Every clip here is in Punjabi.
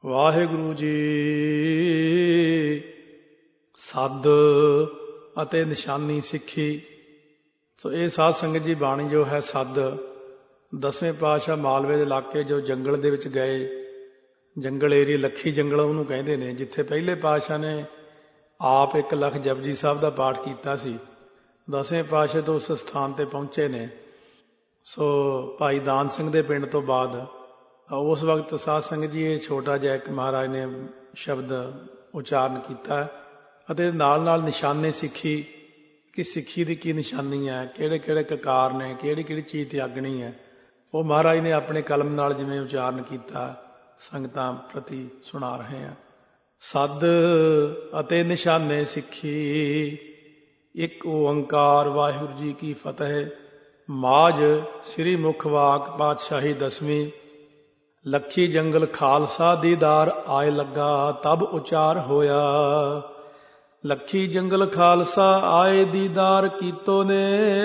ਵਾਹਿਗੁਰੂ ਜੀ। ਸੱਦ ਅਤੇ ਨਿਸ਼ਾਨੀ ਸਿੱਖੀ। ਸੋ ਇਹ ਸਾਧ ਸੰਗਤ ਜੀ ਬਾਣੀ ਜੋ ਹੈ ਸੱਦ, ਦਸਵੇਂ ਪਾਤਸ਼ਾਹ ਮਾਲਵੇ ਦੇ ਇਲਾਕੇ ਜੋ ਜੰਗਲ ਦੇ ਵਿੱਚ ਗਏ, ਜੰਗਲ ਏਰੀਆ ਲੱਖੀ ਜੰਗਲ ਉਹਨੂੰ ਕਹਿੰਦੇ ਨੇ, ਜਿੱਥੇ ਪਹਿਲੇ ਪਾਤਸ਼ਾਹ ਨੇ ਆਪ 1 ਲੱਖ ਜਪਜੀ ਸਾਹਿਬ ਦਾ ਪਾਠ ਕੀਤਾ ਸੀ। ਦਸਵੇਂ ਪਾਤਸ਼ਾਹ ਤੋਂ ਉਸ ਸਥਾਨ ਤੇ ਪਹੁੰਚੇ ਨੇ। ਸੋ ਭਾਈ ਦਾਨ ਸਿੰਘ ਦੇ ਪਿੰਡ ਤੋਂ ਬਾਅਦ ਉਸ ਵਕਤ ਸਾਧ ਸੰਗਤ ਜੀ ਇਹ ਛੋਟਾ ਜਿਹਾ ਇੱਕ ਮਹਾਰਾਜ ਨੇ ਸ਼ਬਦ ਉਚਾਰਨ ਕੀਤਾ ਅਤੇ ਨਾਲ ਨਾਲ ਨਿਸ਼ਾਨੇ ਸਿੱਖੀ ਕਿ ਸਿੱਖੀ ਦੀ ਕੀ ਨਿਸ਼ਾਨੀ ਹੈ, ਕਿਹੜੇ ਕਿਹੜੇ ਕਕਾਰ ਨੇ, ਕਿਹੜੀ ਕਿਹੜੀ ਚੀਜ਼ ਤਿਆਗਣੀ ਹੈ, ਉਹ ਮਹਾਰਾਜ ਨੇ ਆਪਣੇ ਕਲਮ ਨਾਲ ਜਿਵੇਂ ਉਚਾਰਨ ਕੀਤਾ ਸੰਗਤਾਂ ਪ੍ਰਤੀ ਸੁਣਾ ਰਹੇ ਹਾਂ। ਸੱਦ ਅਤੇ ਨਿਸ਼ਾਨੇ ਸਿੱਖੀ, ਇੱਕ ਓੰਕਾਰ ਵਾਹਿਗੁਰੂ ਜੀ ਕੀ ਫਤਿਹ। ਮਾਝ ਸ੍ਰੀ ਮੁਖ ਵਾਕ ਪਾਤਸ਼ਾਹੀ ਦਸਵੀਂ। ਲੱਖੀ ਜੰਗਲ ਖਾਲਸਾ ਦੀਦਾਰ ਆਏ ਲੱਗਾ, ਤਬ ਉਚਾਰ ਹੋਇਆ। ਲੱਖੀ ਜੰਗਲ ਖਾਲਸਾ ਆਏ ਦੀਦਾਰ ਕੀਤੋ ਨੇ,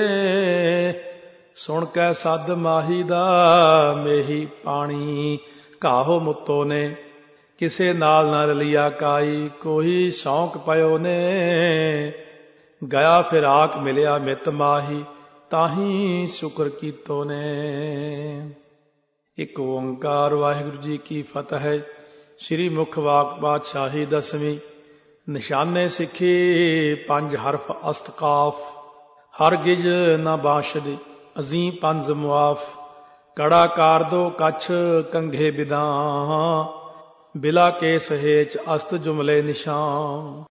ਸੁਣ ਕੈ ਸੱਦ ਮਾਹੀ ਦਾ ਮੇਹੀ ਪਾਣੀ ਘਾਹੋ ਮੁੱਤੋ ਨੇ। ਕਿਸੇ ਨਾਲ ਨਾ ਰਲਿਆ ਕਾਈ, ਕੋਈ ਸ਼ੌਂਕ ਪਇਓ ਨੇ। ਗਿਆ ਫਿਰਾਕ ਮਿਲਿਆ ਮਿਤ ਮਾਹੀ, ਤਾਹੀਂ ਸ਼ੁਕਰ ਕੀਤੋ ਨੇ। ਇੱਕ ਓੰਕਾਰ ਵਾਹਿਗੁਰੂ ਜੀ ਕੀ ਫਤਿਹ। ਸ੍ਰੀ ਮੁਖ ਵਾਕ ਪਾਤਸ਼ਾਹੀ ਦਸਵੀਂ। ਨਿਸ਼ਾਨੇ ਸਿੱਖੀ 5 ਹਰਫ ਅਸਤਕਾਫ। ਹਰਗਿਜ਼ ਨਾ ਬਾਸ਼ਦ ਅਜ਼ੀਂ 5 ਮੁਆਫ। ਕੜਾ ਕਾਰ ਦੋ ਕੱਛ ਕੰਘੇ ਬਿਦਾਂ, ਬਿਲਾ ਕੇ ਸਹੇਚ ਅਸਤ ਜੁਮਲੇ ਨਿਸ਼ਾਨ।